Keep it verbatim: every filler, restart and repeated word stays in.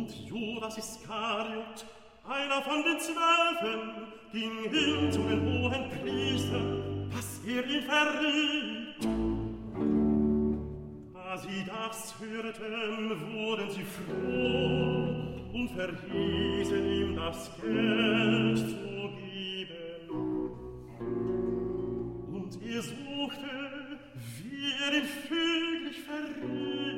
Und Judas Iskariot, einer von den Zwölfen, ging hin zu den hohen Priestern, dass er ihn verriet. Da sie das hörten, wurden sie froh und verhießen ihm das Geld zu geben. Und er suchte, wie er ihn füglich verriet.